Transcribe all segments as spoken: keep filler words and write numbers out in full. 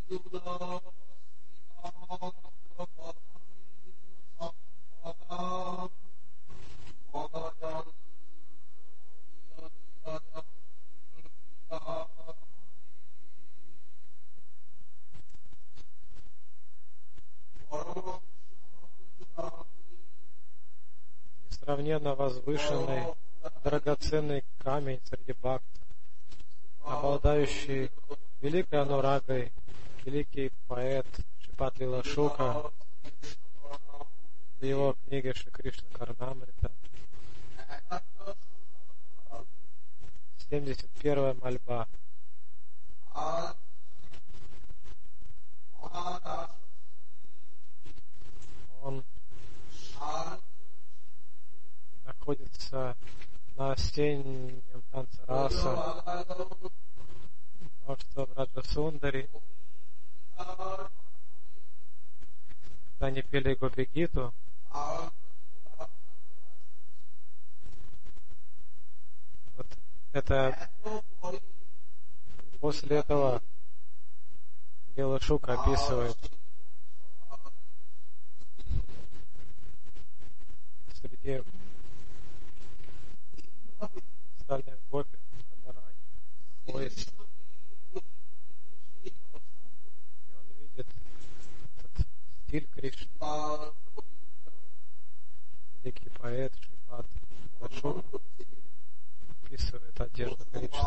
Несравненно возвышенный, драгоценный камень среди бхактов, обладающий великой анурагой, великий поэт Шрипад Лила Шука в его книге Шри Кришна Карнамрита. семьдесят первая мольба. Он находится на осеннем танце раса, множество Браджа-сундари. Когда они пели Гопи-гиту, вот это после этого Лила Шука описывает среди остальных гопи Радхарани находится, и он видит этот стиль Кришны. Великий поэт Шрипад Лила Шука описывает одежду Кришны.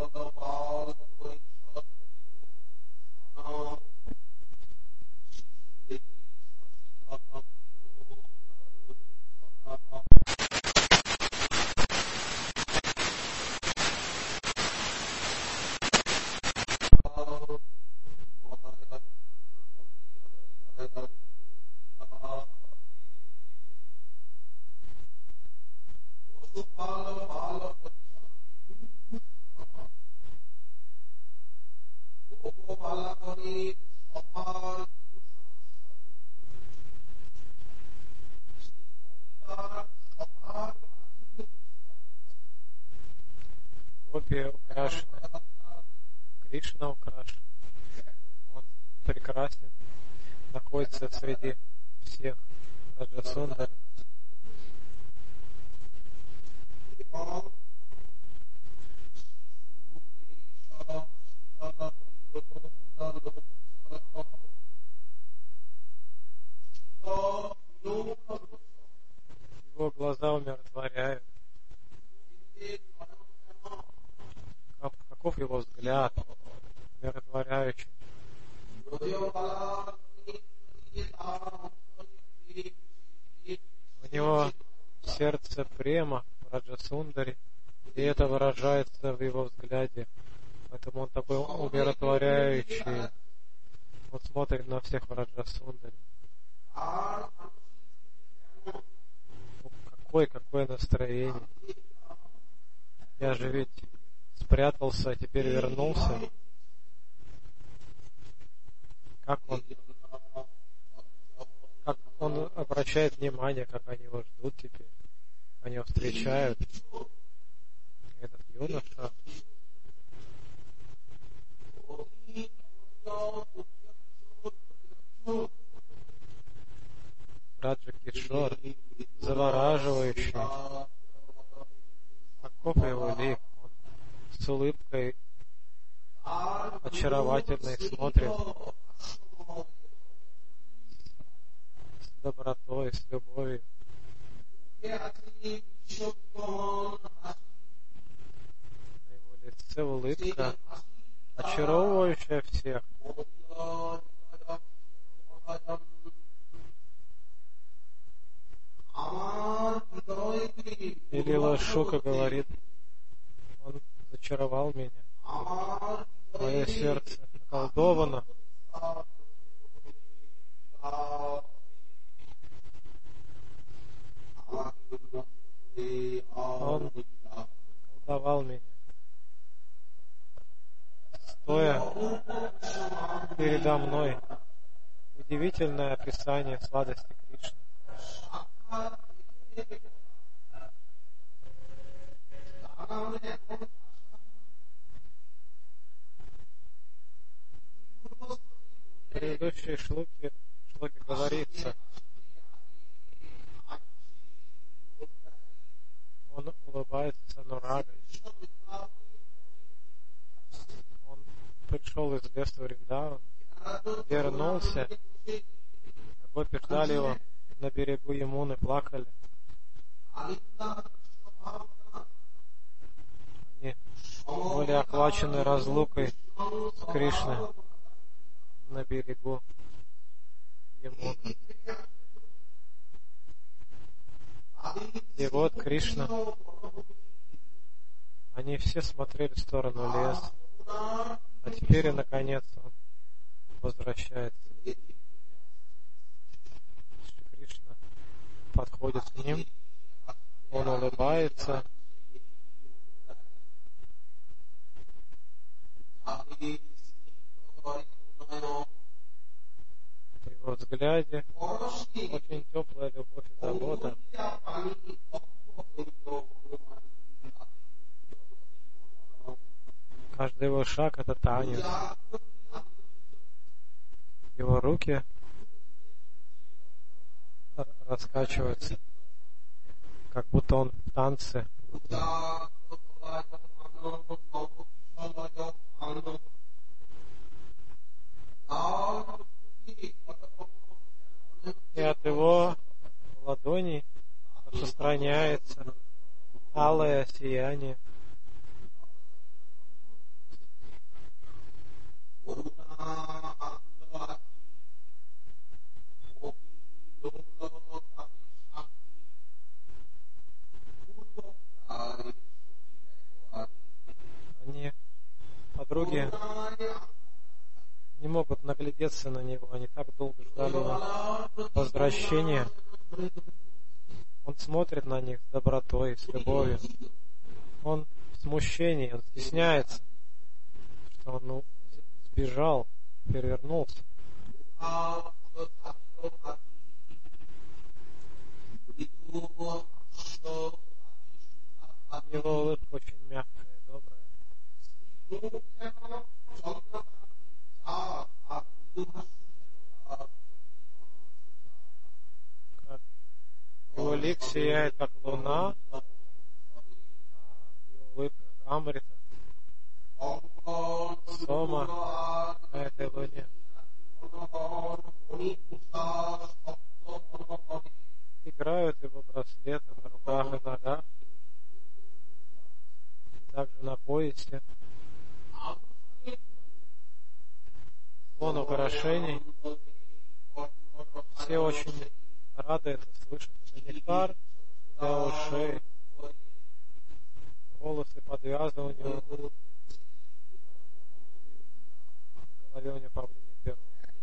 Гопи украшены, Кришна украшен, он прекрасен, находится среди всех Раджа-сундари. Его глаза умиротворяют. Как, каков его взгляд, умиротворяющий. У него сердце према, Раджа-сундари, и это выражается в его взгляде. Поэтому он такой умиротворяющий. Он смотрит на всех Раджа-сундари. Какое, какое настроение. Я же ведь спрятался, а теперь вернулся. Как он, как он обращает внимание, как они его ждут теперь. Они его встречают. Этот юноша. Раджа Кишор, завораживающий. Каков его лик? Он с улыбкой очаровательной смотрит, с добротой, с любовью. На его лице улыбка, очаровывающая всех. И Лила Шука говорит, он зачаровал меня. Мое сердце околдовано. Он околдовал меня. Стоя передо мной, удивительное описание сладости Кришны. предыдущей шлоке, шлоке говорится, он улыбается с анурагой. Он пришел из леса Вриндавана, вернулся, а гопи ждали его на берегу Ямуны, плакали. Они были охвачены разлукой с Кришной на берегу Ямуны. И вот Кришна, они все смотрели в сторону леса, а теперь, наконец, он возвращается. Кришна подходит к ним, он улыбается, в его взгляде очень теплая любовь и забота. Каждый его шаг — это танец. Его руки раскачиваются, как будто он в танце. И от его ладоней распространяется алое сияние. Они, подруги, не могут наглядеться на него, они так долго ждали его возвращения. Он смотрит на них с добротой, с любовью. Он в смущении, он стесняется, что он ну, сбежал, перевернулся. Его улыбка очень мягкая, добрая. Как его лик сияет, как луна, а его улыбка Амрита, Сома на этой луне. Играют его браслеты на руках и ногах, и также на поясе. Звон украшений. Все очень рады это слышать. Это нектар для ушей. Волосы подвязаны у него. На голове у него павлиний перо.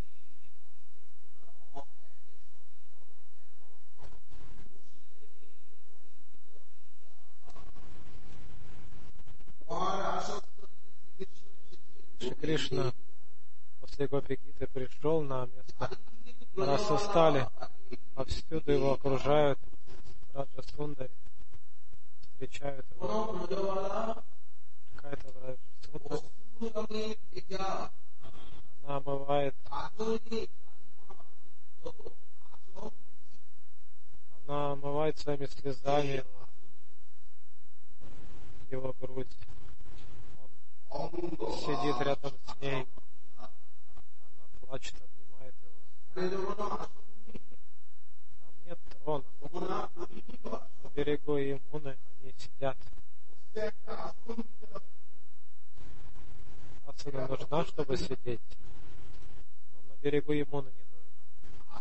Шри Кришна после Гопи-гиты пришел на место Расустали. Повсюду его окружают Раджа-сундари, встречают его. Какая-то Раджа-сундари. Она омывает, она омывает своими слезами его, его грудь. Он сидит рядом с ней. Плачет, обнимает его. Там нет трона. На берегу Ямуны они сидят. Асана нужна, чтобы сидеть, но на берегу Ямуны не нужна.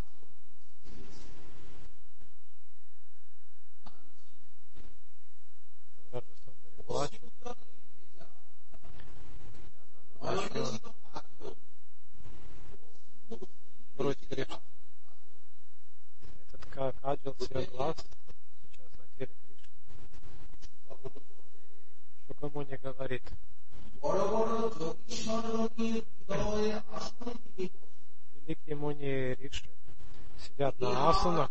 Раджа-сундари плачут. И она намачивает грудь Кришны. Этот каджал свой глаз сейчас на теле Кришны. Шукамуни говорит: великие муни Риши сидят на асанах,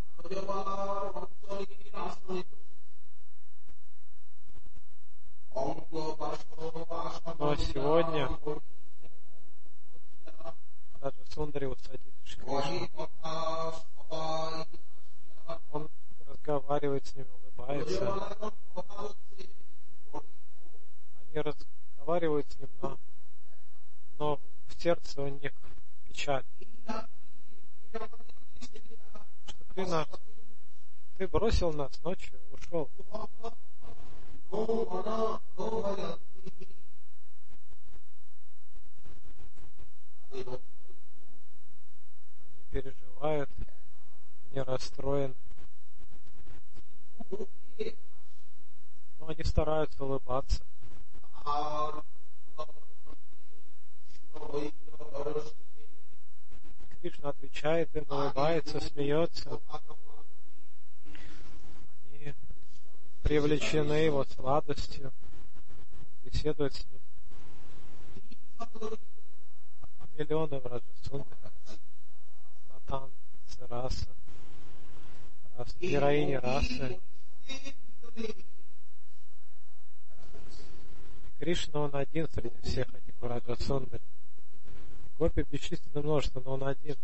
но сегодня Раджасундари усадили Шри Кришну. Он разговаривает с ними, улыбается. Они разговаривают с ним, но, но в сердце у них печаль. Что ты нас, ты бросил нас ночью и ушел. Они переживают, они расстроены. Но они стараются улыбаться. Кришна отвечает им, улыбается, смеется. Они привлечены его сладостью. Он беседует с ними. Миллионы в Раджасундаре. На танце раса. Рас, героини расы. Кришна, он один среди всех этих в Раджасундаре. Гопи бесчисленное множество, но он один.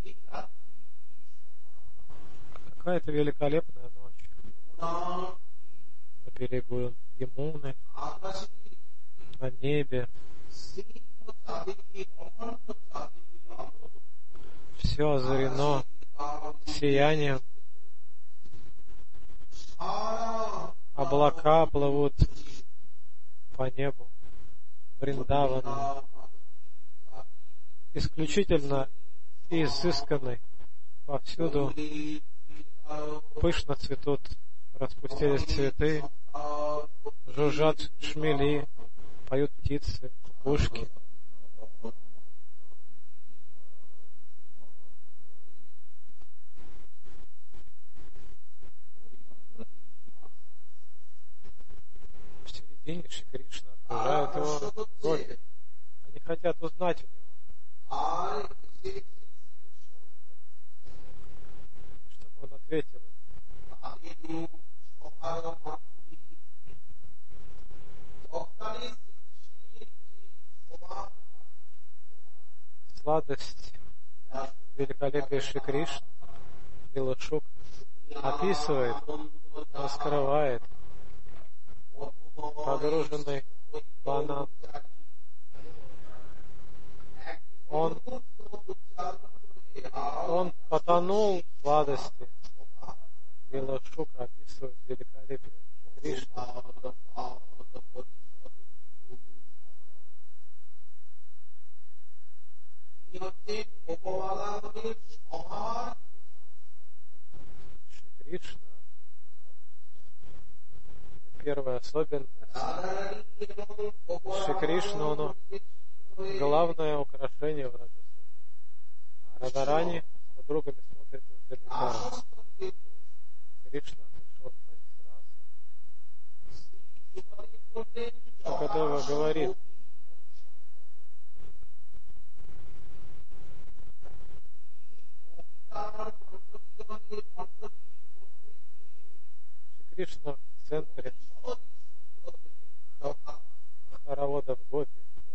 Какая-то великолепная ночь. На берегу Ямуны, на небе. Все озарено сиянием. Облака плывут по небу. Вриндаван исключительно изысканный. Повсюду пышно цветут, распустились цветы, жужжат шмели, поют птицы, кукушки. В середине Шри Кришна окружают его гопи. Они хотят узнать у него, чтобы он ответил им. Сладость, великолепие Шри Кришны, Лила-Шука описывает, раскрывает, погруженный в ананду. Он, он потонул в сладости. Лила-Шука описывает великолепие Шри Кришны. Шри Кришна, первая особенность. Шри Кришна, он главное украшение в Раджасундаре. А Радхарани с подругами смотрят издалека. Кришна пришел на танец раса. Шукадева говорит, Шри Кришна в центре хоровода в гопи.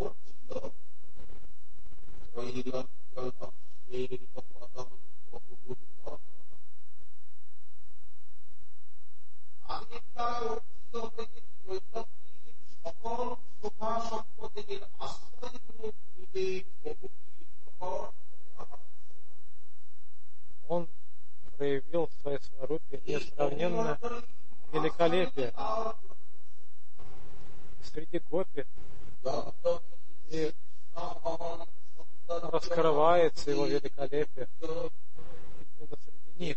Он проявил в своей сварупе несравненное великолепие среди гопи, и раскрывается его великолепие именно среди них.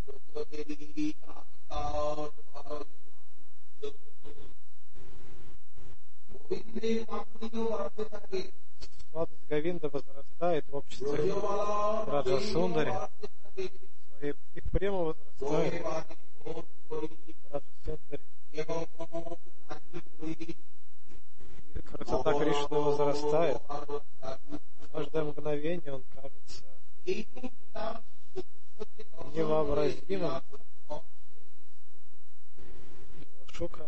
Сладость Говинда возрастает в обществе Раджасундари. Их према возрастает в Раджасундари. И красота Кришны возрастает. Каждое мгновение он кажется невообразимым. Шука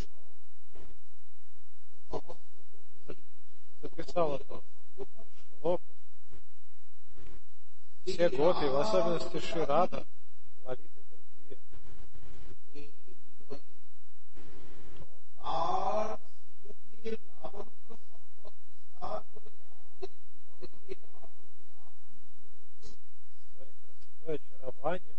записал это шлоку. все гопи, в особенности Шри Рада, Лалита и другие, своей красотой, очарованием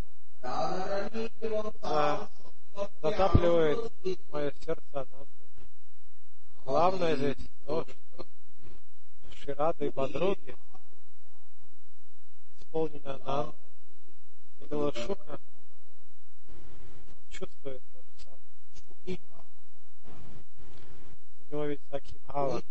он затапливает мое сердце Анандой. Главное здесь то, что Шри Рада и подруги, исполненная Ананда, и Лила-Шука, он чувствует то же самое. У него ведь такие бхава.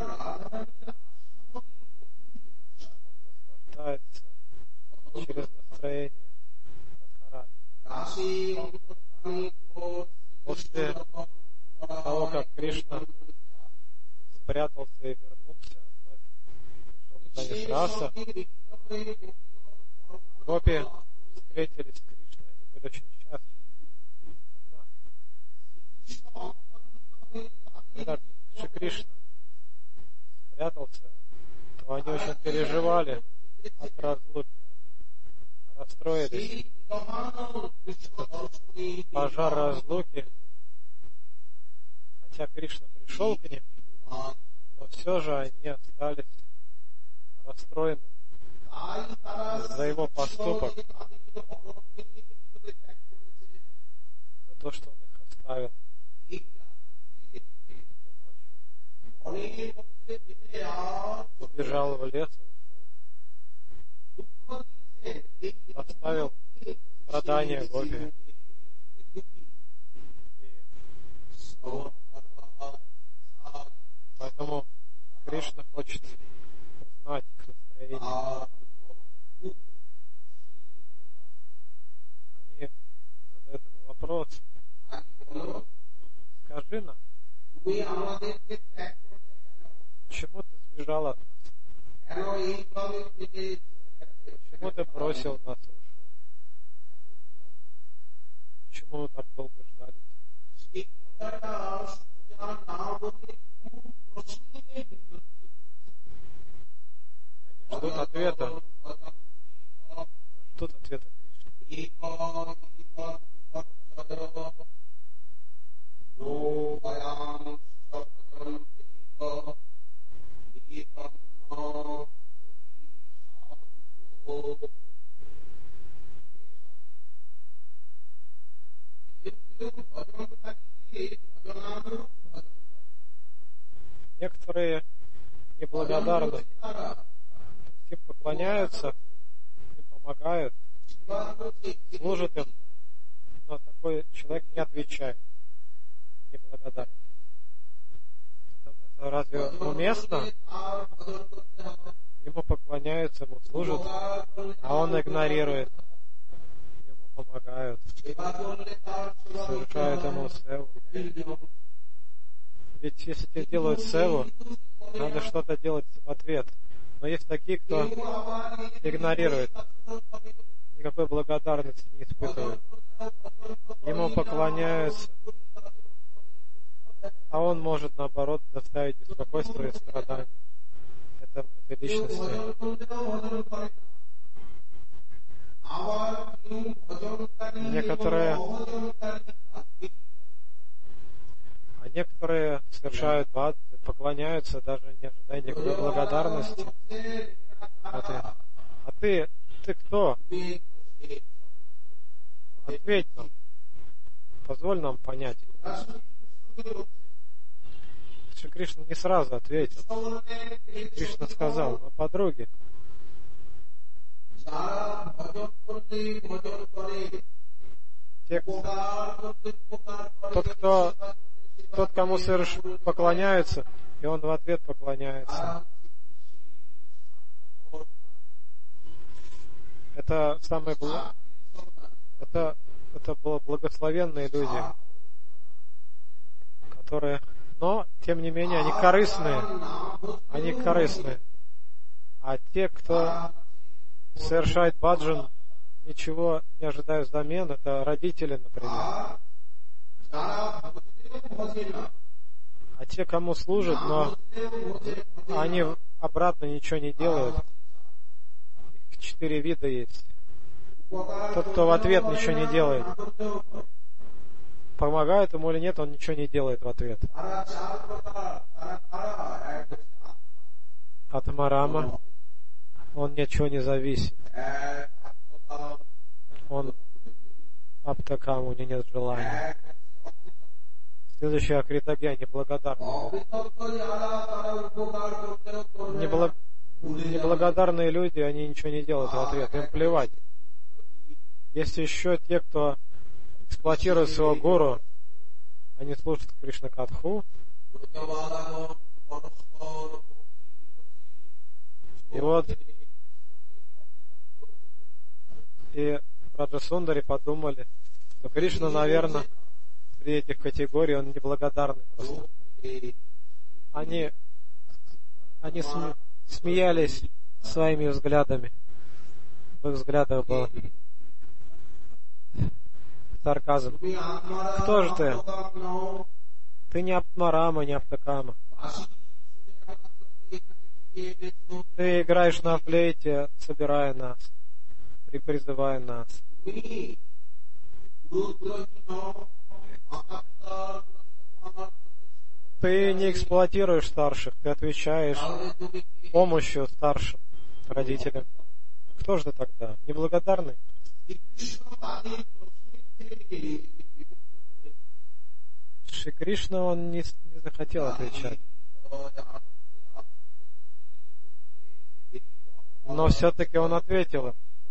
Он наслаждается через настроение Радхарани. После того, как Кришна спрятался и вернулся, вновь пришел на танец раса, гопи встретились с Кришной, они были очень счастливы. Однако, когда Шри Кришна спрятался, то они очень переживали от разлуки, они расстроились. Пожар разлуки, хотя Кришна пришел к ним, но все же они остались расстроенными за его поступок, за то, что он их оставил. Убежал в лес и ушел. Оставил страдания гопи. И поэтому Кришна хочет узнать их настроение. Они задают ему вопрос: скажи нам, почему ты сбежал от нас? Почему ты бросил нас и ушел? Почему мы так долго ждали тебя? Они ждут ответа. Ждут ответа Кришны. Некоторые неблагодарны, им поклоняются, им помогают, служат им, но такой человек не отвечает, неблагодарен. Это, это разве уместно? Ему поклоняются, ему служат, а он игнорирует. Ему помогают, совершают ему севу. Ведь если тебе делают севу, надо что-то делать в ответ. Но есть такие, кто игнорирует, никакой благодарности не испытывает. Ему поклоняются, а он может, наоборот, доставить беспокойство и страдания это, этой личности. Некоторые, а некоторые совершают бад, поклоняются, даже не ожидая никакой благодарности. А ты, а ты, ты кто? Ответь нам. Позволь нам понять. Шри Кришна не сразу ответил. Шри Кришна сказал: о подруге, те, тот, кто, тот, кому соверш... поклоняются, и он в ответ поклоняется. Это самые бл... это, это были благословенные люди, которые, но, тем не менее, они корыстные. Они корыстные. А те, кто совершает баджан, ничего не ожидая взамен, это родители, например. А те, кому служат, но они обратно ничего не делают, их четыре вида есть. Тот, кто в ответ ничего не делает. Помогает ему или нет, он ничего не делает в ответ. Атмарама, он ни от чего не зависит. Он Аптакам, у него нет желания. Следующий Акритагья, неблагодарный. Неблаг... Неблагодарные люди, они ничего не делают в ответ, им плевать. Есть еще те, кто эксплуатирует своего гуру, они слушают Кришна Катху, и вот и Раджасундари подумали, что Кришна, наверное, при этих категориях он неблагодарный просто. Они, они сме, смеялись своими взглядами. В их взглядах был сарказм. Кто же ты? Ты не Атмарама, не Аптакама. Ты играешь на флейте, собирая нас, призывая нас. Ты не эксплуатируешь старших, ты отвечаешь помощью старшим родителям. Кто же ты тогда? Неблагодарный? Шри Кришна, он не, не захотел отвечать. Но все-таки он ответил им.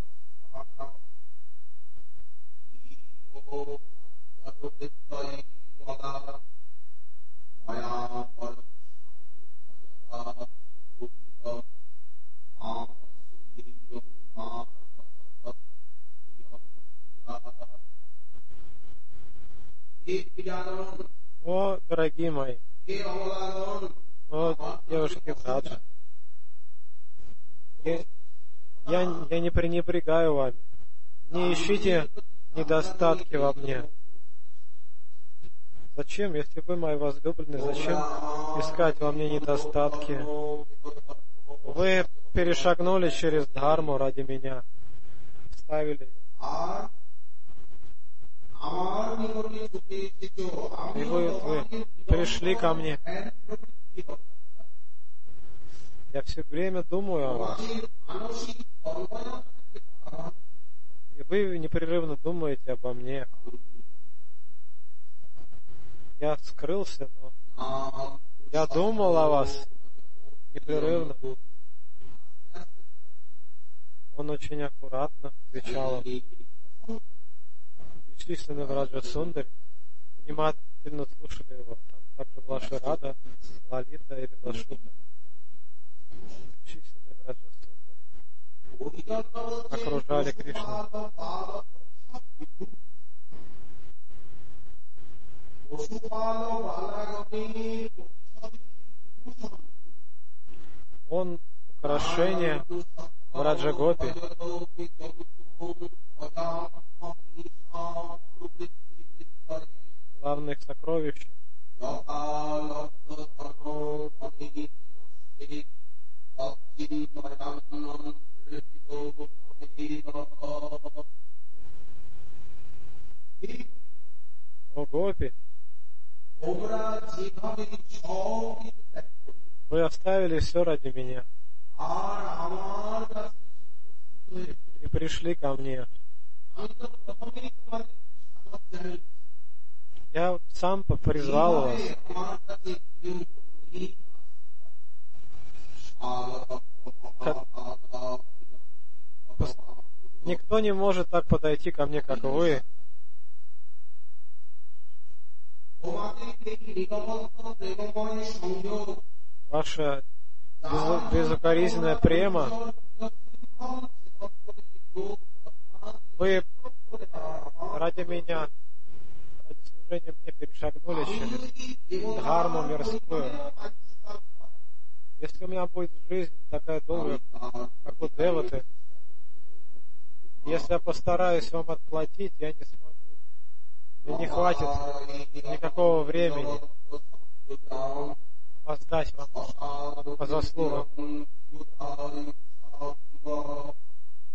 О, дорогие мои, о, девушки, братья, я, я, я не пренебрегаю вами. Не ищите недостатки во мне. Зачем, если вы мои возлюбленные, зачем искать во мне недостатки? Вы перешагнули через дхарму ради меня, ставили ее. И вы, вы пришли ко мне. Я все время думаю о вас. И вы непрерывно думаете обо мне. Я скрылся, но я думал о вас непрерывно. Он очень аккуратно отвечал. Бесчисленные Раджасундари внимательно слушали его. Там также была Ширада, Лалита или Лашута. Бесчисленные Раджасундари окружали Кришну. Он украшение в Раджагопи. Главных сокровищ. О, Гопи, вы оставили все ради меня и, и пришли ко мне. Я сам призвал вас. Никто не может так подойти ко мне, как вы. Ваша безукоризненная према, вы ради меня, ради служения мне перешагнули через дхарму мирскую. Если у меня будет жизнь такая долгая, как у деваты, если я постараюсь вам отплатить, я не смогу. И не хватит никакого времени воздать вам по заслугам.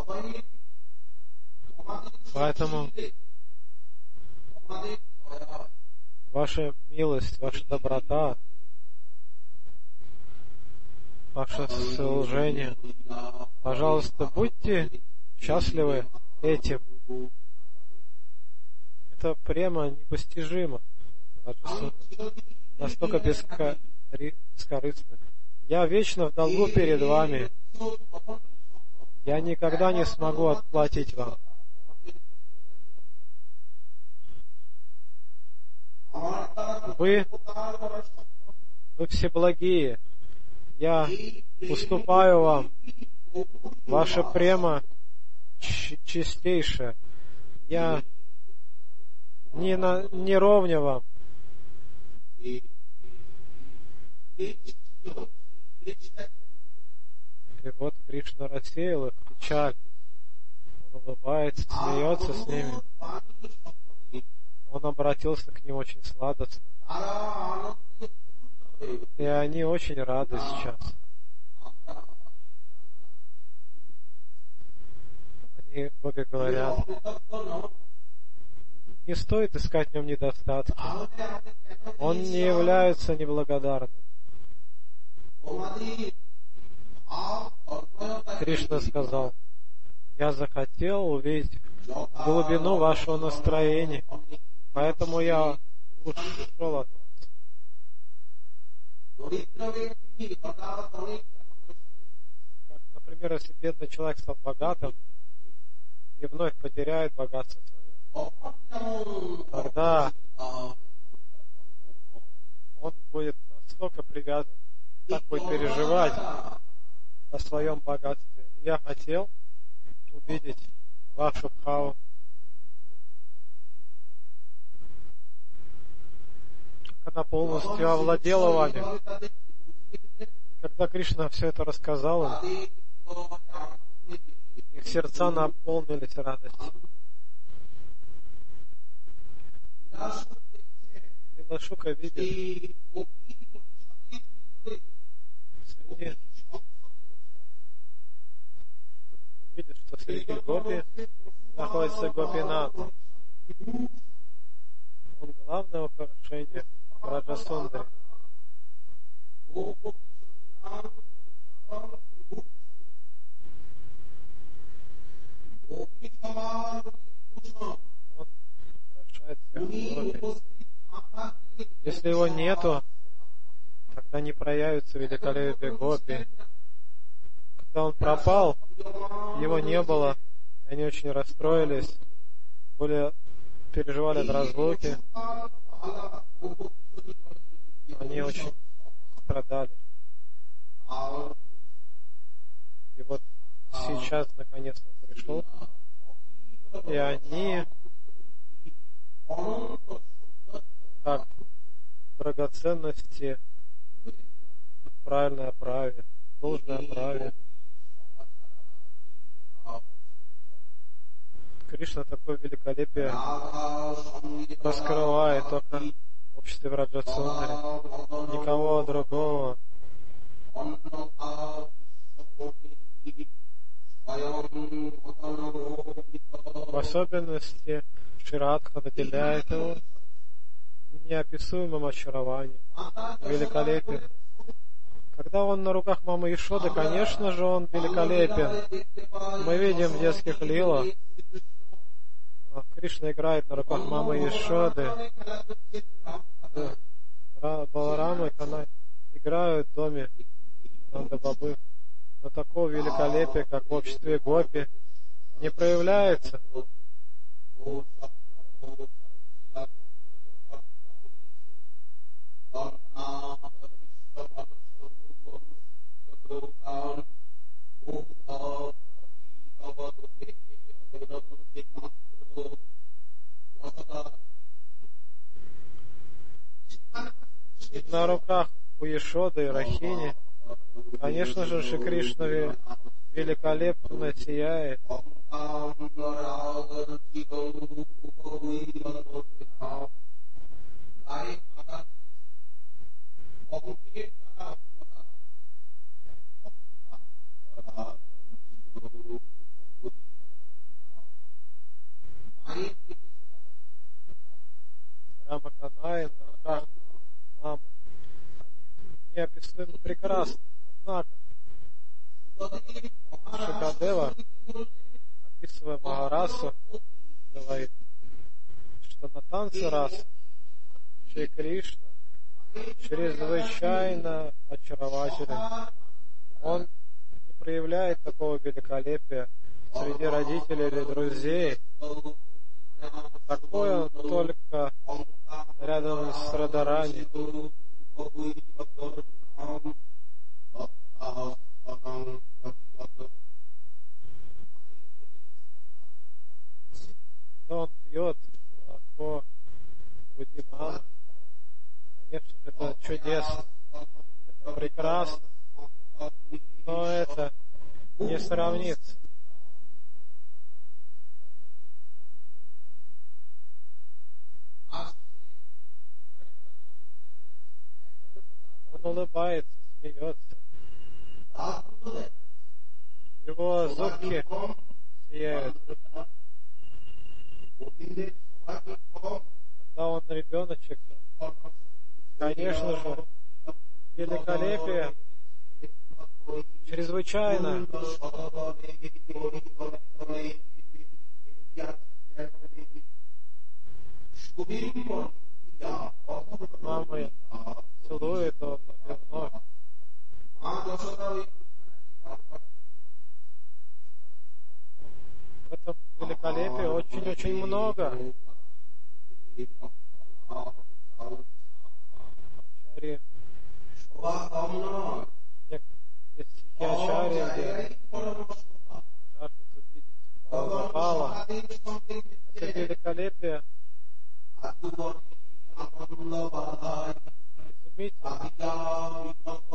Поэтому ваша милость, ваша доброта, ваше служение, пожалуйста, будьте счастливы этим. Это прямо непостижимо. Настолько бескорыстно. Я вечно в долгу перед вами. Я никогда не смогу отплатить вам. Вы, вы все благие. Я уступаю вам. Ваша према чистейшая. Я не, на, не ровня вам. И вот Кришна рассеял их печаль. Он улыбается, смеется с ними. Он обратился к ним очень сладостно. И они очень рады сейчас. Они, Гопи, говорят, не стоит искать в нем недостатки. Он не является неблагодарным. Кришна сказал: я захотел увидеть глубину вашего настроения, поэтому я ушел от вас. Как, например, если бедный человек стал богатым и вновь потеряет богатство свое, тогда он будет настолько привязан, так будет переживать о своем богатстве. Я хотел увидеть вашу бхаву. Как она полностью овладела вами. И когда Кришна все это рассказал им, их сердца наполнились радостью. Лилашука видит среди, он видит, что среди гопи находится Гопинат. Он главное украшение Раджасундари. Он украшает всех Гопи. Если его нету, тогда не проявится великолепие Гопи. Когда он пропал, его не было, они очень расстроились, более переживали от разлуки. Они очень страдали. И вот сейчас, наконец, он пришел, и они, как драгоценности в правильной оправе, в должной оправе. Кришна такое великолепие раскрывает только в обществе Раджасундари. Никого другого. В особенности Ширадха наделяет его неописуемым очарованием, великолепием. Когда он на руках мамы Ешоды, конечно же, он великолепен. Мы видим в детских лилах, Кришна играет на руках мамы Ешоды. Баларама и Канай играют в доме Нанда-Бабы. Но такого великолепия, как в обществе Гопи, не проявляется. На руках у Ешоды и Рахини, конечно же, Шри Кришна великолепно сияет. неописуемо прекрасно. Однако, Шукадева, описывая Махарасу, говорит, что на танце раса Шри Кришна чрезвычайно очарователен. Он не проявляет такого великолепия среди родителей или друзей. Такое он только рядом с Радарани. Когда он пьет молоко в груди мамы, конечно же, это чудесно, это прекрасно, но это не сравнится. Он улыбается, смеется. Его зубки сияют. Когда он ребеночек, то, конечно же, великолепие чрезвычайно. Мама целует его вновь. В этом великолепии очень-очень много. Ачарья. Есть стихи Ачарья, где жаждут увидеть Бхагавала. Это великолепие изумительно.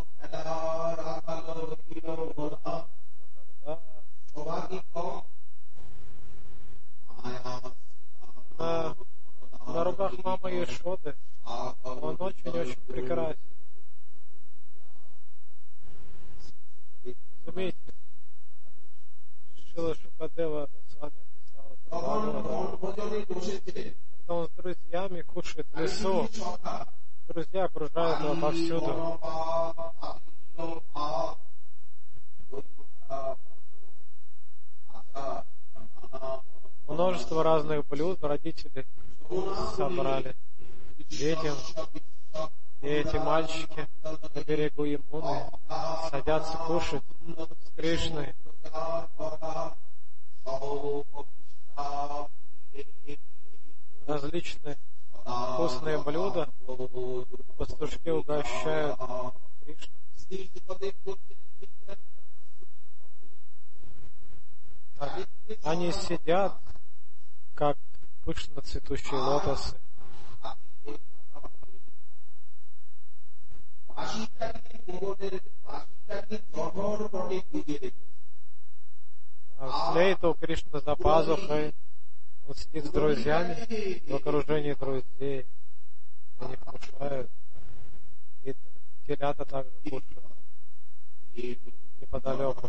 На, на руках мамы Ешоды он очень-очень прекрасен. Изумительно. Шрила Шукадева с вами описала это. Когда он с друзьями кушает в лесу, друзья окружают его повсюду. Множество разных блюд родители собрали детям. И эти мальчики на берегу Ямуны садятся кушать с Кришной. Различные вкусные блюда пастушки угощают Кришну. Так, они сидят, как пышно цветущие лотосы. А флейта у Кришны за пазухой. Он сидит с друзьями в окружении друзей. Они вкушают. И телята также кушают неподалеку.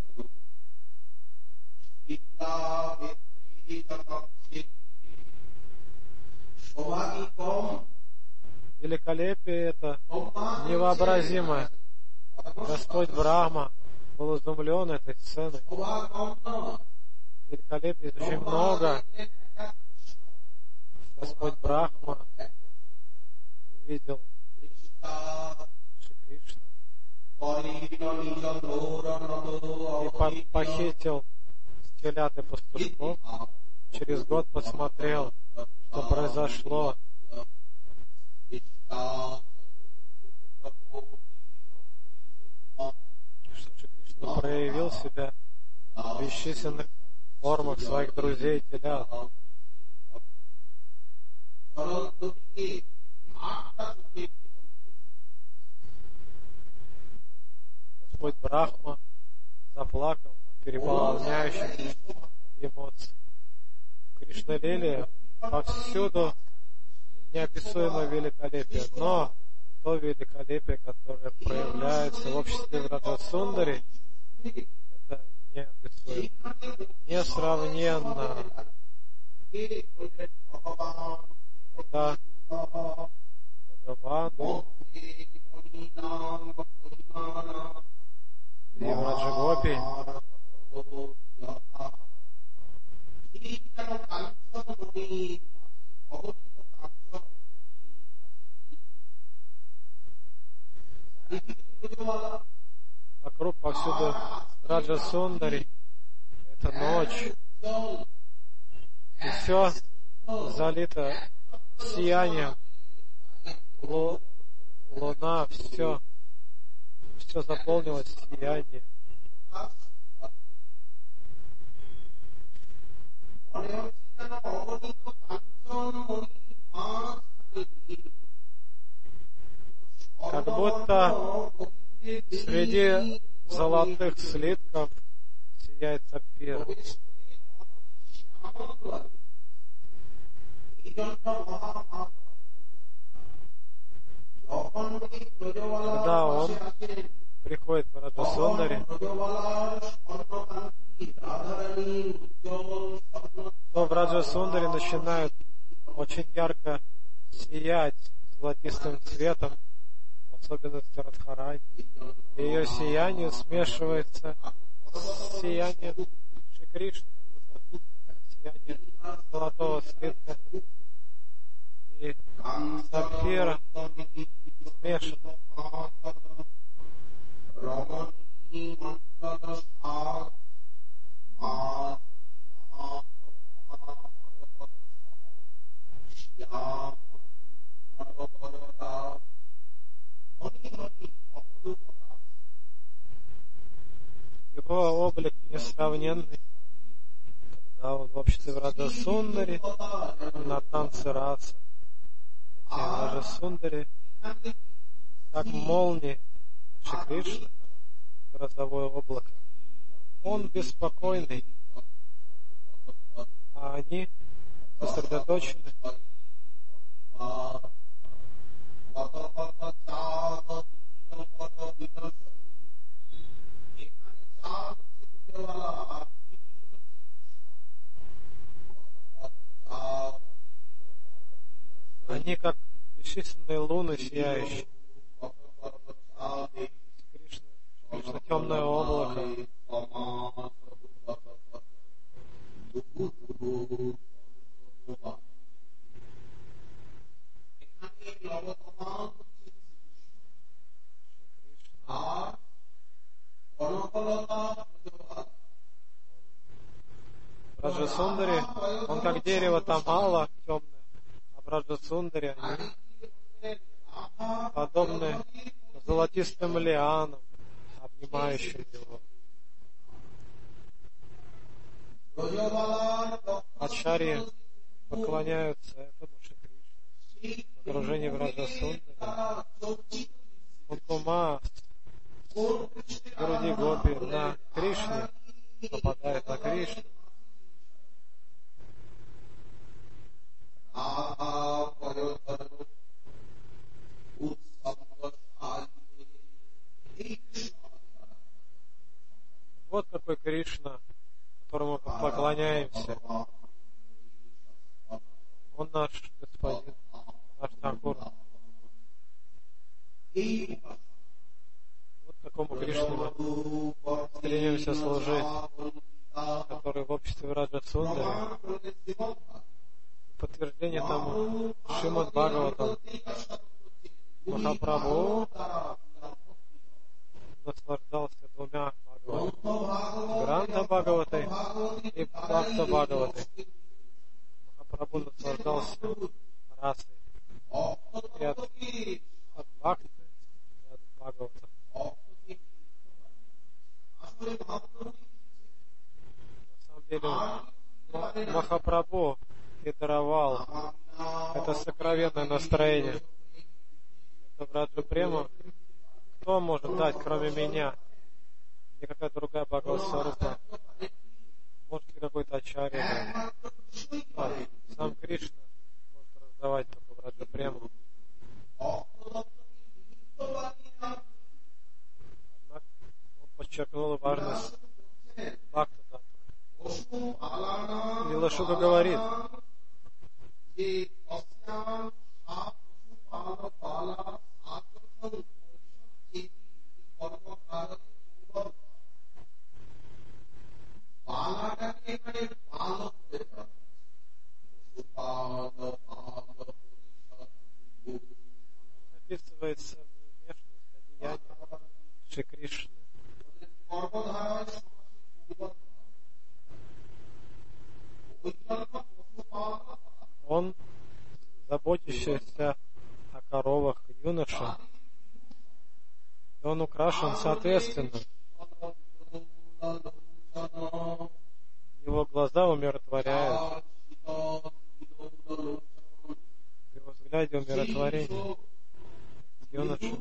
Великолепие это невообразимое. Господь Брахма был изумлен этой сценой. Великолепия очень много. Господь Брахма увидел Шри Кришну и похитил телят и пастушков. Через год посмотрел, что произошло. Что Шри Кришна проявил себя в бесчисленных формах своих друзей и телят. Господь Брахма заплакал от переполняющих эмоций. Кришна Лилия повсюду неописуемое великолепие, но то великолепие, которое проявляется в обществе Радха-Сундари, это неописуемо, несравненно. Когда Бхагаван И Враджагопи вокруг повсюду Раджа Сундари. Это ночь. И все залито сиянием. Лу, луна, все. Все заполнилось сиянием. Как будто среди золотых слитков сияет сапфир. Когда он приходит в Раджасундари, то в Раджасундари начинают очень ярко сиять золотистым цветом, в особенности Радхарани. И ее сияние смешивается с сиянием Шри Кришны, сияние золотого слитка и сапфира смешано. Его облик несравненный, когда он в обществе в Раджасундари, на танце раса. Эти Раджасундари, как молнии, Шри Кришна, грозовое облако. Он беспокойный, а они сосредоточены. Они как бесчисленные луны сияющие. Кришна, Кришна темное облако. В Раджасундари он как дерево тамала темное, а в Раджасундари они подобны золотистым лианам, обнимающим его. Ачарьи поклоняются этому Шри Кришне в окружении в Раджасундари. Кункума с груди гопи на Кришне попадает на Кришну. Вот какой Кришна, которому мы поклоняемся. Он наш Господин, наш Такур. Вот такому Кришне мы стремимся служить, который в обществе Раджасундари. Подтверждение тому Шримад Бхагаватам. Махапрабху наслаждался двумя Бхагаватами. Гранта Бхагаватой и Бхакта Бхагаватой. Махапрабху наслаждался расой. И от, от Бхакты, и от Бхагавата. На самом деле Махапрабху и даровал это сокровенное настроение. Это в Раджа Према. Кто может дать, кроме меня? Никакая другая Бхагават-сварупа. Может ли какой-то ачарья? Да. Сам Кришна может раздавать только в Раджа Прему. Однако он подчеркнул важность Бхакта Татвы. Лила Шука говорит, Описывается внешность одеяния Шри Кришны. Он, заботящийся о коровах юноша, и он украшен соответственно. Его глаза умиротворяют. В его взгляде умиротворение. Юноша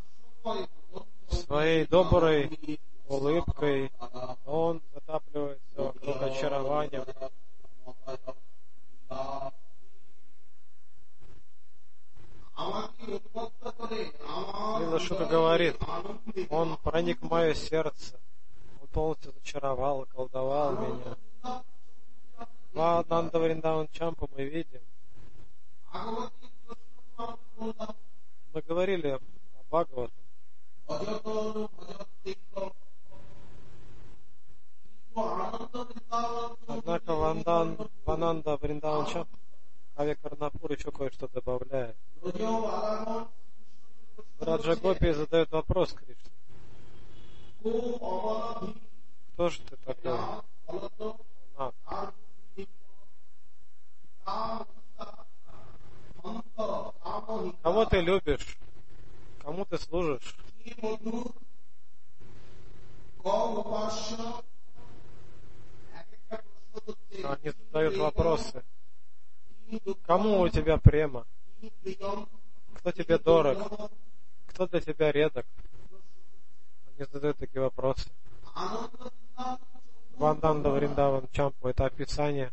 своей доброй улыбкой он затапливается вокруг очарования. Лила Шука говорит, он проник в мое сердце, он полностью зачаровал, околдовал меня. В Ананда Вриндаван Чампу мы видим. Мы говорили о Бхагаватам. Однако в Ананда Вриндаван Чампу Ави Карнапур еще кое-что добавляет. Раджа Гопи задает вопрос Кришне. Кто же ты такой? Анат. Кого ты любишь? Кому ты служишь? Они задают вопросы. Кому у тебя према? Кто тебе дорог? Кто для тебя редок? Они задают такие вопросы. Ванданда Вриндаван Чампу — это описание.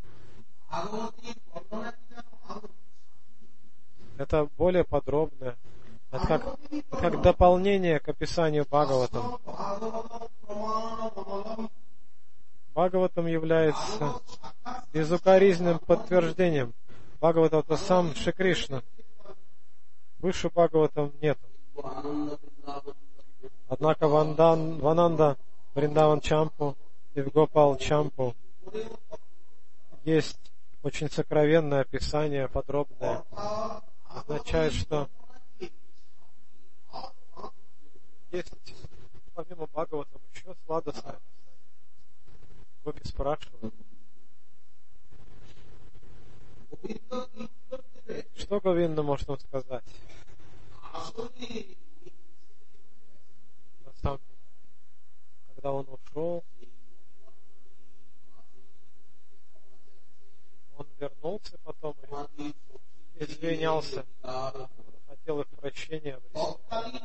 Это более подробное. Это как, как дополнение к описанию Бхагаватам. Бхагаватам является безукоризненным подтверждением. Бхагаватам — это сам Шри Кришна. Выше Бхагаватам нет. Однако в Ананда Вриндаван Чампу и в Гопал Чампу есть очень сокровенное описание, подробное. Означает, что есть помимо Бхагаватам еще сладостное описание. Гопи спрашивают. Что Говинда может нам сказать? На самом деле, когда он ушел, он вернулся потом и извинялся, хотел их прощения обрести.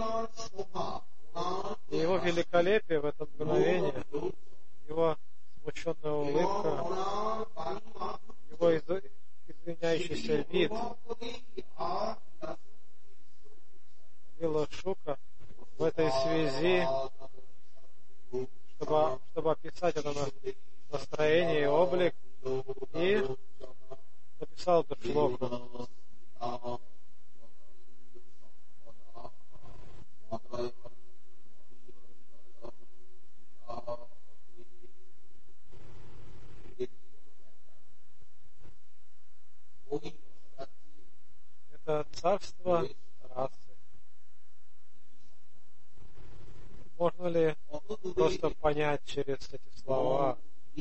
И его великолепие в это мгновение, его смущенная улыбка, его извиняющийся вид, Лила Шука в этой связи, чтобы, чтобы описать это настроение и облик, и написал эту шлоку. Это царство расы. Можно ли просто понять через эти слова?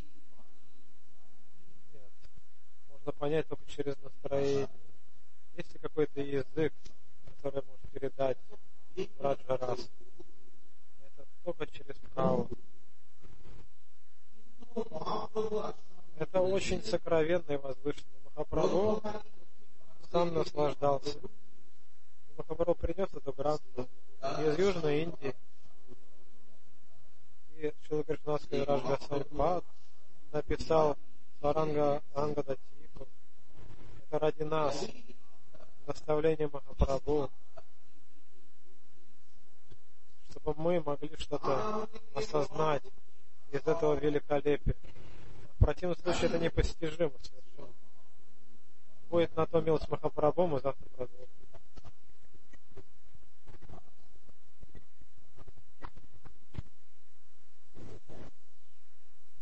Нет. Можно понять только через настроение. Есть ли какой-то язык, который может передать раджа расу? Это только через праву. Это очень сокровенно и возвышенно. Махапрабху сам наслаждался. Махапрабху принес эту гранту из Южной Индии. И Шрила Кришнадский Раджа Сампад написал Сваранга Ангада Типу. Это ради нас. Наставление Махапрабху. Чтобы мы могли что-то осознать из этого великолепия. В противном случае это непостижимо совершенно. Будет на то милость Махапрабху, мы завтра продолжим.